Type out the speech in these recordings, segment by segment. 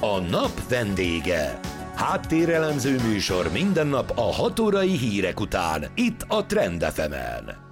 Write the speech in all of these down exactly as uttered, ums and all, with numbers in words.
A nap vendége. Háttérelemző műsor minden nap a hat órai hírek után, itt a Trend ef emen.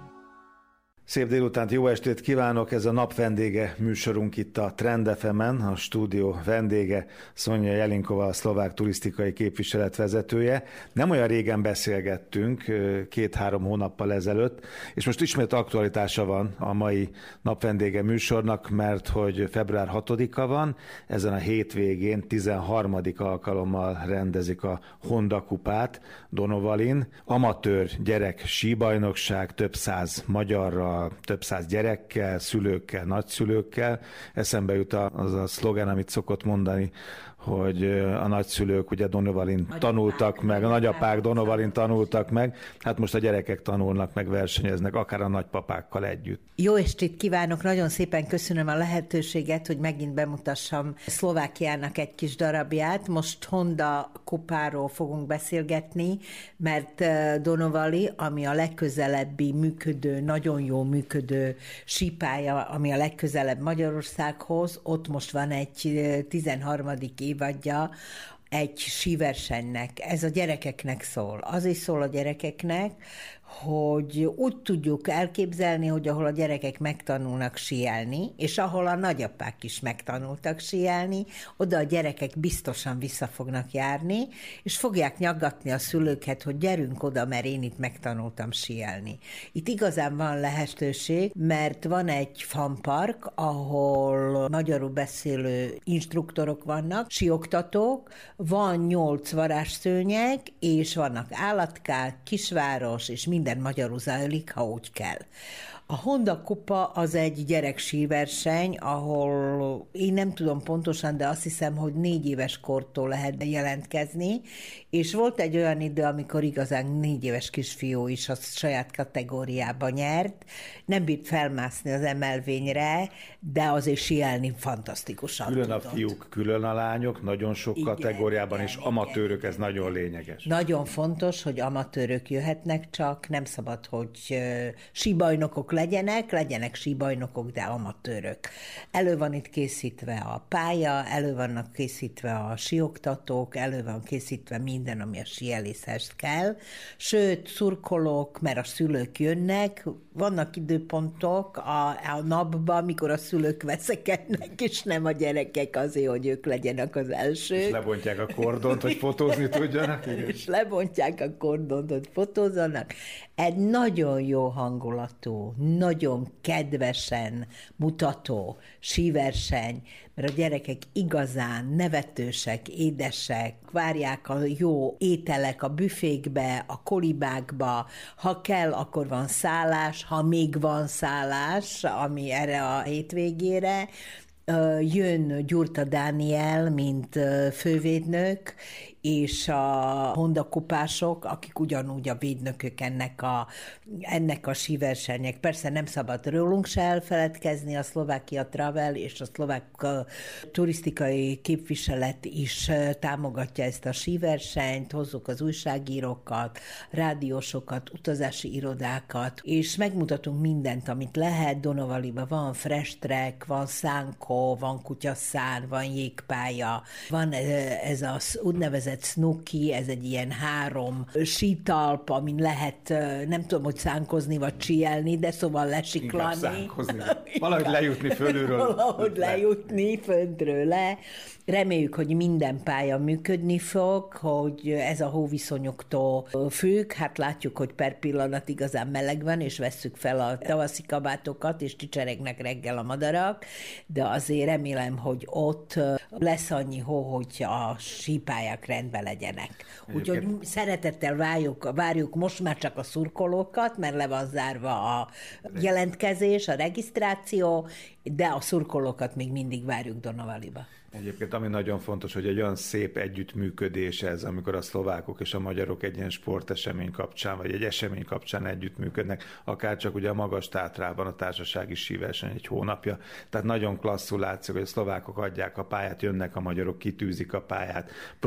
Szép délutánt, jó estét kívánok! Ez a nap vendége műsorunk itt a Trend ef emen, a stúdió vendége Sonja Jelinkova, a szlovák turisztikai képviselet vezetője. Nem olyan régen beszélgettünk, két-három hónappal ezelőtt, és most ismét aktualitása van a mai nap vendége műsornak, mert hogy február hatodika van, ezen a hétvégén tizenharmadik alkalommal rendezik a Honda kupát Donovalin. Amatőr gyerek síbajnokság, több száz magyarral, több száz gyerekkel, szülőkkel, nagyszülőkkel. Eszembe jut az a szlogán, amit szokott mondani, hogy a nagyszülők ugye Donovalin tanultak meg, a nagyapák Donovalin tanultak meg, hát most a gyerekek tanulnak meg, versenyeznek, akár a nagypapákkal együtt. Jó estét kívánok, nagyon szépen köszönöm a lehetőséget, hogy megint bemutassam Szlovákiának egy kis darabját. Most Honda kupáról fogunk beszélgetni, mert Donovali, ami a legközelebbi működő, nagyon jó működő sípálya, ami a legközelebb Magyarországhoz, ott most van egy tizenharmadik évadja egy síversenynek. Ez a gyerekeknek szól. Az is szól a gyerekeknek, hogy úgy tudjuk elképzelni, hogy ahol a gyerekek megtanulnak síelni, és ahol a nagyapák is megtanultak síelni, oda a gyerekek biztosan vissza fognak járni, és fogják nyaggatni a szülőket, hogy gyerünk oda, mert én itt megtanultam síelni. Itt igazán van lehetőség, mert van egy fanpark, ahol magyarul beszélő instruktorok vannak, síoktatók, van nyolc varázsszőnyeg, és vannak állatkák, kisváros, és minden minden magyarul zajlik, ha úgy kell. A Honda kupa az egy gyereksíverseny, ahol én nem tudom pontosan, de azt hiszem, hogy négy éves kortól lehet jelentkezni, és volt egy olyan idő, amikor igazán négy éves kisfiú is a saját kategóriába nyert, nem bírt felmászni az emelvényre, de azért síelni fantasztikusan Külön tudott. A fiúk, külön a lányok, nagyon sok igen, kategóriában, igen, és igen, amatőrök, igen, ez igen, nagyon lényeges. Nagyon fontos, hogy amatőrök jöhetnek csak, nem szabad, hogy síbajnokok legyenek, legyenek síbajnokok, de amatőrök. Elő van itt készítve a pálya, elő vannak készítve a síoktatók, elő van készítve minden, ami a síeléshez kell. Sőt, szurkolók, mert a szülők jönnek, vannak időpontok a, a napban, mikor a szülők veszekednek, és nem a gyerekek azért, hogy ők legyenek az elsők. És lebontják a kordont, hogy fotózni tudjanak. Igen. És lebontják a kordont, hogy fotózzanak. Egy nagyon jó hangulatú, nagyon kedvesen mutató síverseny, mert a gyerekek igazán nevetősek, édesek, várják a jó ételek a büfékbe, a kolibákba, ha kell, akkor van szállás, ha még van szállás, ami erre a hétvégére, jön Gyurta Dániel, mint fővédnök, és a Honda kupások, akik ugyanúgy a védnökök ennek a, ennek a síversenyek. Persze nem szabad rólunk se elfeledkezni, a Szlovákia Travel és a szlovák turisztikai képviselet is támogatja ezt a síversenyt, hozzuk az újságírókat, rádiósokat, utazási irodákat, és megmutatunk mindent, amit lehet. Donovaliban van fresh track, van szánkó, van kutyaszán, van jégpálya, van ez az úgynevezett Snooki, ez egy ilyen három sítalp, amin lehet, nem tudom, hogy szánkozni vagy síelni, de szóval lesiklani. Inkább szánkozni. Valahogy lejutni fölülről. Valahogy lejutni föntről le. Reméljük, hogy minden pálya működni fog, hogy ez a hóviszonyoktól függ. Hát látjuk, hogy per pillanat igazán meleg van, és vesszük fel a tavaszi kabátokat, és csicseregnek reggel a madarak, de azért remélem, hogy ott lesz annyi hó, hogy a sípályák rendben legyenek. Úgyhogy szeretettel várjuk, várjuk most már csak a szurkolókat, mert le van zárva a jelentkezés, a regisztráció, de a szurkolókat még mindig várjuk Donovaliba. Egyébként ami nagyon fontos, hogy egy olyan szép együttműködés ez, amikor a szlovákok és a magyarok egy ilyen sportesemény kapcsán, vagy egy esemény kapcsán együttműködnek, akár csak ugye a Magas-Tátrában a társasági síverseny egy hónapja. Tehát nagyon klasszul látszik, hogy a szlovákok adják a pályát, jönnek a magyarok, kitűzik a pályát, professzionális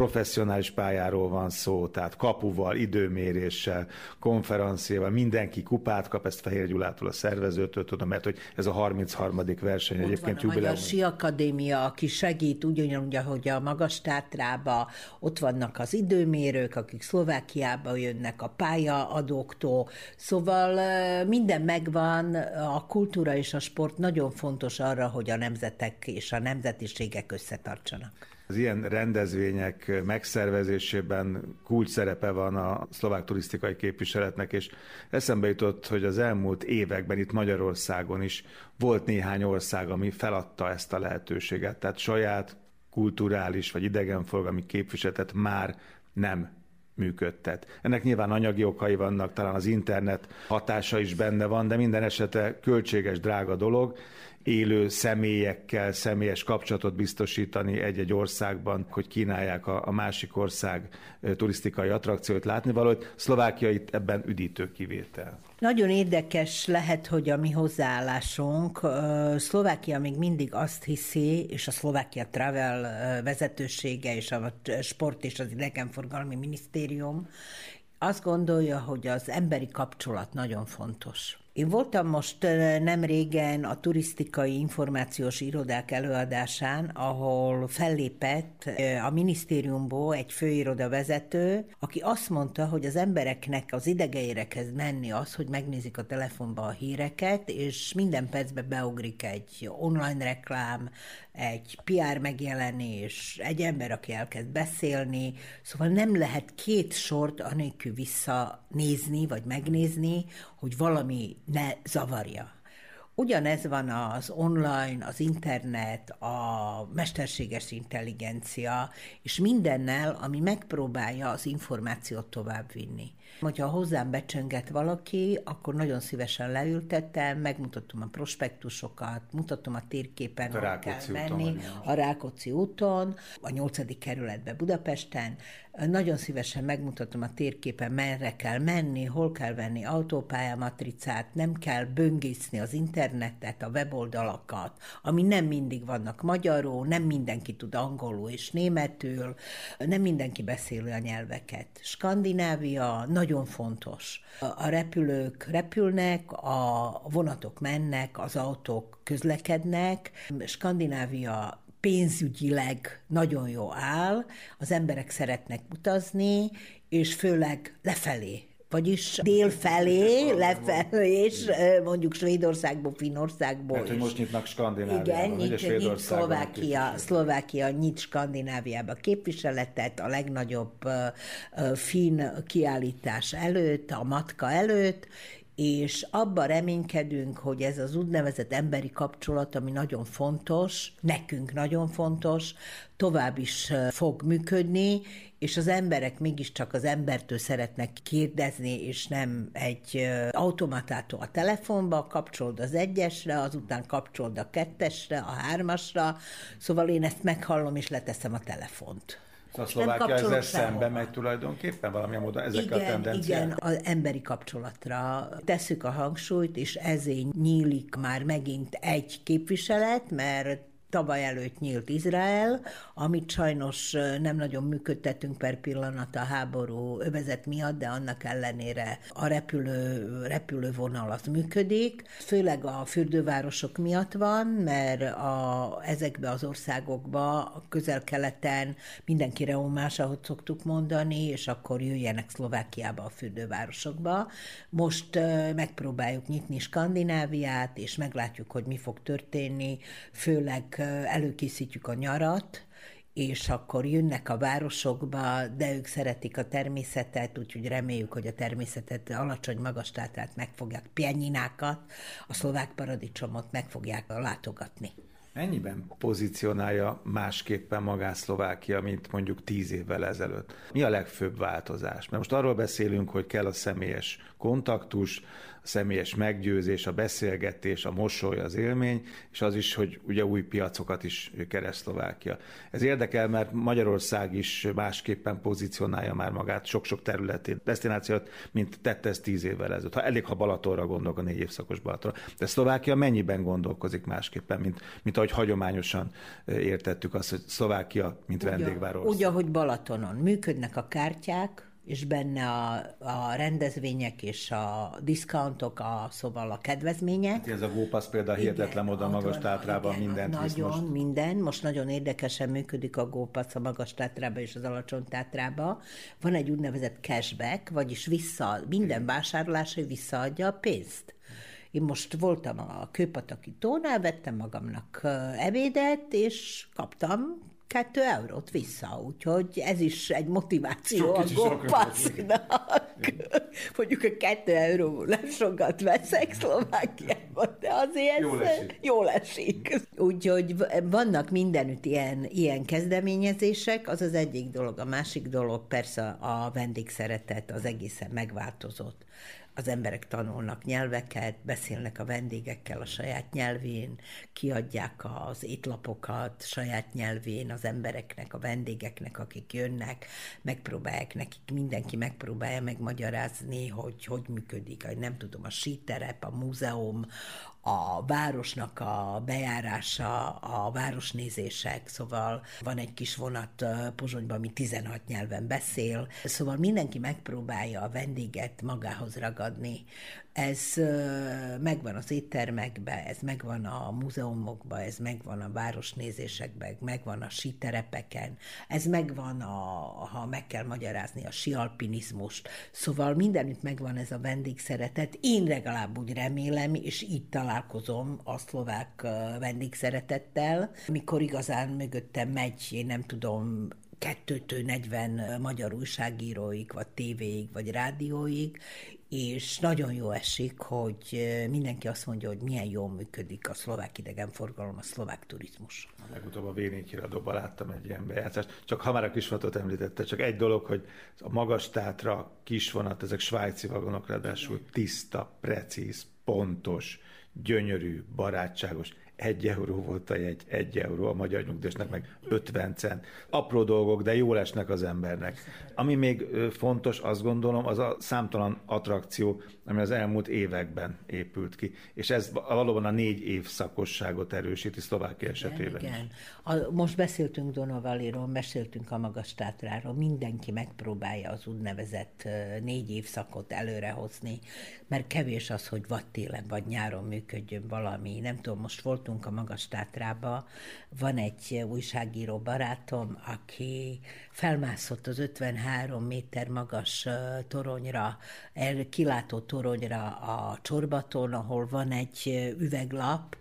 professzionális pályáról van szó, tehát kapuval, időméréssel, konferenciával, mindenki kupát kap, ezt Fehér Gyulától, a szervezőtől tudom, mert hogy ez a harmincharmadik verseny ott egyébként van a jubileum. Magyar Síakadémia, aki segít ugyanúgy, ahogy a Magas-Tátrába, ott vannak az időmérők, akik Szlovákiába jönnek, a pályaadóktól, szóval minden megvan, a kultúra és a sport nagyon fontos arra, hogy a nemzetek és a nemzetiségek összetartsanak. Az ilyen rendezvények megszervezésében kulcs szerepe van a szlovák turisztikai képviseletnek, és eszembe jutott, hogy az elmúlt években itt Magyarországon is volt néhány ország, ami feladta ezt a lehetőséget, tehát saját kulturális vagy idegenforgalmi képviseletet már nem működtet. Ennek nyilván anyagi okai vannak, talán az internet hatása is benne van, de minden esetre költséges, drága dolog, élő személyekkel személyes kapcsolatot biztosítani egy-egy országban, hogy kínálják a, a másik ország turisztikai attrakciót, látnivalót. Szlovákia itt ebben üdítő kivétel. Nagyon érdekes lehet, hogy a mi hozzáállásunk. Szlovákia még mindig azt hiszi, és a Szlovákia Travel vezetősége, és a Sport és az Idegenforgalmi Minisztérium azt gondolja, hogy az emberi kapcsolat nagyon fontos. Én voltam most nem régen a turisztikai információs irodák előadásán, ahol fellépett a minisztériumból egy főiroda vezető, aki azt mondta, hogy az embereknek az idegeire kezd menni az, hogy megnézik a telefonba a híreket, és minden percben beugrik egy online reklám, egy pé er megjelenés, egy ember, aki elkezd beszélni, szóval nem lehet két sort anélkül visszanézni, vagy megnézni, hogy valami ne zavarja. Ugyanez van az online, az internet, a mesterséges intelligencia, és mindennel, ami megpróbálja az információt továbbvinni. Hogyha hozzám becsönget valaki, akkor nagyon szívesen leültettem, megmutattam a prospektusokat, mutatom a térképen, a hol kell menni, a Rákóczi úton, a nyolcadik kerületben Budapesten. Nagyon szívesen megmutatom a térképen, merre kell menni, hol kell venni autópályamatricát, nem kell böngészni az internetet, a weboldalakat, ami nem mindig vannak magyarul, nem mindenki tud angolul és németül, nem mindenki beszéli a nyelveket. Skandinávia nagyon fontos. A repülők repülnek, a vonatok mennek, az autók közlekednek. Skandinávia pénzügyileg nagyon jó áll, az emberek szeretnek utazni, és főleg lefelé. Vagyis délfelé, lefelé, és mondjuk Svédországból, Finnországból. Mert hogy most nyitnak Skandináviában. Igen, nyit, nyit Szlovákia, Szlovákia nyit Skandináviába képviseletet a legnagyobb uh, finn kiállítás előtt, a matka előtt, és abban reménykedünk, hogy ez az úgynevezett emberi kapcsolat, ami nagyon fontos, nekünk nagyon fontos, tovább is fog működni, és az emberek mégiscsak az embertől szeretnek kérdezni, és nem egy automatától a telefonba, kapcsold az egyesre, azután kapcsold a kettesre, a hármasra, szóval én ezt meghallom, és leteszem a telefont. A Szlovákia ezzel szembe megy tulajdonképpen valamilyen módon ezek igen, a tendenciák? Igen, az emberi kapcsolatra tesszük a hangsúlyt, és ezért nyílik már megint egy képviselet, mert tavaly előtt nyílt Izrael, amit sajnos nem nagyon működtetünk per pillanat a háború övezet miatt, de annak ellenére a repülő, repülővonal az működik. Főleg a fürdővárosok miatt van, mert a, ezekbe az országokba, a közel-keleten mindenki reomás, ahogy szoktuk mondani, és akkor jöjjenek Szlovákiába a fürdővárosokba. Most megpróbáljuk nyitni Skandináviát, és meglátjuk, hogy mi fog történni, főleg előkészítjük a nyarat, és akkor jönnek a városokba, de ők szeretik a természetet, úgyhogy reméljük, hogy a természetet, alacsony Magas-Tátrát megfogják, pieninákat, a szlovák paradicsomot meg fogják látogatni. Mennyiben pozícionálja másképpen magát Szlovákia, mint mondjuk tíz évvel ezelőtt? Mi a legfőbb változás? Mert most arról beszélünk, hogy kell a személyes kontaktus, személyes meggyőzés, a beszélgetés, a mosoly, az élmény, és az is, hogy ugye új piacokat is keres Szlovákia. Ez érdekel, mert Magyarország is másképpen pozícionálja már magát sok-sok területén, desztinációt, mint tette ezt tíz évvel ezelőtt. Ha elég, ha Balatonra gondolok, a négy évszakos Balatonra. De Szlovákia mennyiben gondolkozik másképpen, mint, mint ahogy hagyományosan értettük azt, hogy Szlovákia, mint vendégváros. Úgy, ahogy Balatonon működnek a kártyák, és benne a, a rendezvények és a diszkauntok, a, szóval a kedvezmények. Hát ez a GóPass például hihetetlen oda a Magas-Tátrában mindent visz most. Nagyon, minden. Most nagyon érdekesen működik a GóPass a Magas-Tátrában és az Alacsony-Tátrában. Van egy úgynevezett cashback, vagyis vissza, minden vásárlásra visszaadja a pénzt. Én most voltam a Kőpataki tónál, vettem magamnak ebédet, és kaptam kettő eurót vissza, úgyhogy ez is egy motiváció a GóPassnak. Mondjuk a kettő euró nem sokat veszek Szlovákiában, de azért jól esik. Jól esik. Úgyhogy vannak mindenütt ilyen, ilyen kezdeményezések, az az egyik dolog. A másik dolog persze a vendégszeretet, az egészen megváltozott. Az emberek tanulnak nyelveket, beszélnek a vendégekkel a saját nyelvén, kiadják az étlapokat saját nyelvén az embereknek, a vendégeknek, akik jönnek, megpróbálják nekik, mindenki megpróbálja megmagyarázni, hogy hogy működik, hogy nem tudom, a síterep, a múzeum, a városnak a bejárása, a városnézések, szóval van egy kis vonat Pozsonyban, ami tizenhat nyelven beszél, szóval mindenki megpróbálja a vendéget magához ragadni. Ez megvan az éttermekben, ez megvan a múzeumokban, ez megvan a városnézésekben, megvan a síterepeken, ez megvan, a, ha meg kell magyarázni, a síalpinizmust. Szóval mindenütt megvan ez a vendégszeretet. Én legalább úgy remélem, és így találkozom a szlovák vendégszeretettel, amikor igazán mögöttem megy, én nem tudom, kettőtől negyven magyar újságíróig, vagy tévéig, vagy rádióig, és nagyon jó esik, hogy mindenki azt mondja, hogy milyen jól működik a szlovák idegenforgalom, a szlovák turizmus. Legutóbb a vé négy híradóban láttam egy ilyen bejátszást. Csak ha már a kisvonatot említette, csak egy dolog, hogy a Magas-Tátra kisvonat, ezek svájci vagonok, ráadásul tiszta, precíz, pontos, gyönyörű, barátságos. Egy euró volt a jegy, egy euró, a magyar nyugdíjasnak meg ötven cent. Apró dolgok, de jól esnek az embernek. Ami még fontos, azt gondolom, az a számtalan attrakció, ami az elmúlt években épült ki. És ez valóban a négy évszakosságot erősíti Szlovákia esetében. Igen, igen. A, most beszéltünk Donavaliról, beszéltünk a Magas-Tátráról, mindenki megpróbálja az úgynevezett négy évszakot előrehozni, mert kevés az, hogy vagy télen, vagy nyáron működjön valami. Nem tudom, most volt a Magas-Tátrába, van egy újságíró barátom, aki felmászott az ötvenhárom méter magas toronyra, kilátó toronyra a Csorbaton, ahol van egy üveglap,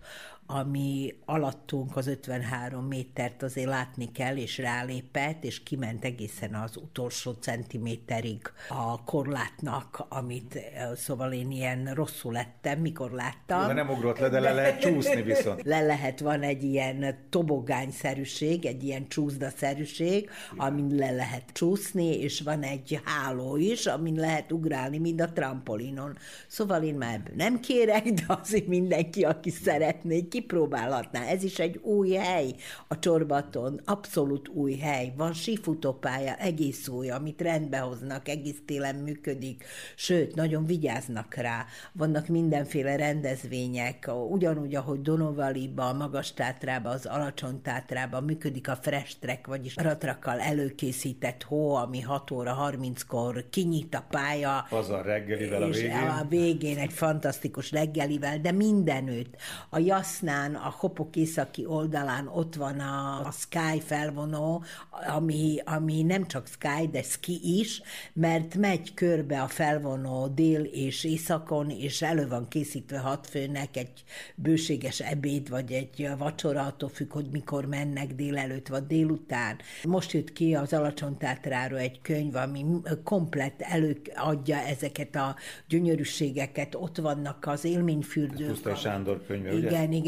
ami alattunk az ötvenhárom métert azért látni kell, és rálépett, és kiment egészen az utolsó centiméterig a korlátnak, amit, szóval én ilyen rosszul lettem, mikor láttam. De nem ugrott le, de le lehet csúszni viszont. Le lehet, van egy ilyen tobogányszerűség, egy ilyen csúszdaszerűség, amin le lehet csúszni, és van egy háló is, amin lehet ugrálni, mint a trampolinon. Szóval én már ebből nem kérek, de azért mindenki, aki szeretné, kipróbálhatná. Ez is egy új hely a Csorbaton, abszolút új hely. Van sífutópálya, egész új, amit rendbe hoznak, egész télen működik, sőt, nagyon vigyáznak rá. Vannak mindenféle rendezvények, ugyanúgy, ahogy Donovaliban, Magas-Tátrában, az Alacsony-Tátrában működik a fresh track, vagyis ratrakkal előkészített hó, ami hat óra harminckor kinyit a pálya. Pazar reggelivel a végén. A végén egy fantasztikus reggelivel, de mindenütt. A Jasznán, a Hopok északi oldalán ott van a, a Sky felvonó, ami, ami nem csak Sky, de Ski is, mert megy körbe a felvonó dél és északon, és elő van készítve hat főnek egy bőséges ebéd, vagy egy vacsora, attól függ, hogy mikor mennek délelőtt, vagy délután. Most jött ki az Alacsony-Tátráról egy könyv, ami komplett előadja ezeket a gyönyörűségeket, ott vannak az élményfürdők. Pusztai Sándor könyve, igen, ugye? Igen,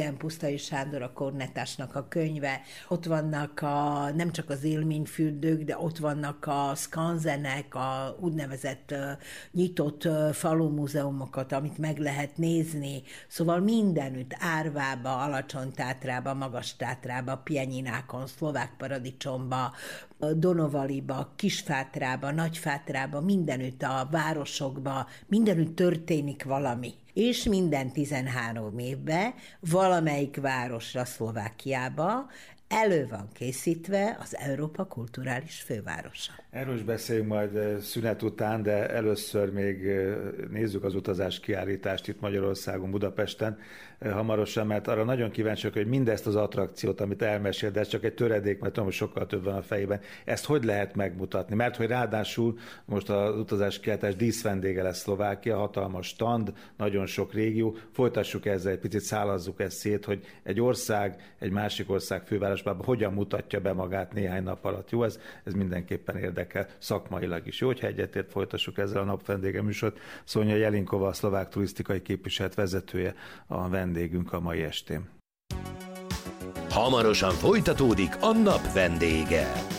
Igen, Pusztai Sándor, a kornetásnak a könyve, ott vannak a, nem csak az élményfürdők, de ott vannak a skanzenek, a úgynevezett uh, nyitott uh, falumúzeumokat, amit meg lehet nézni, szóval mindenütt, Árvába, Alacsony-Tátrába, Magas-Tátrába, Pienyinákon, Szlovák Paradicsomba, Donovaliba, Kisfátrába, Nagyfátrába, mindenütt a városokba, mindenütt történik valami. És minden tizenhárom évben valamelyik városra, Szlovákiába elő van készítve az Európa kulturális fővárosa. Erről is beszéljünk majd szünet után, de először még nézzük az utazás kiállítást itt Magyarországon, Budapesten hamarosan, mert arra nagyon kíváncsiak, hogy mindezt az attrakciót, amit elmesél, de ez csak egy töredék, mert tudom, hogy sokkal több van a fejében. Ezt hogy lehet megmutatni? Mert hogy ráadásul most az utazás kiállítás díszvendége lesz Szlovákia, hatalmas stand, nagyon sok régió. Folytassuk ezzel, egy picit szálazzuk ezt szét, hogy egy ország, egy másik ország fővárosban hogyan mutatja be magát néhány nap alatt. Jó, ez, ez mindenképpen érdekel szakmailag is. Jó, hogyha egyetért folytassuk ezzel a napvendége műsort. Szonya Jelinkova, a szlovák turisztikai képviselet vezetője, a vendégünk a mai estén. Hamarosan folytatódik a nap vendége.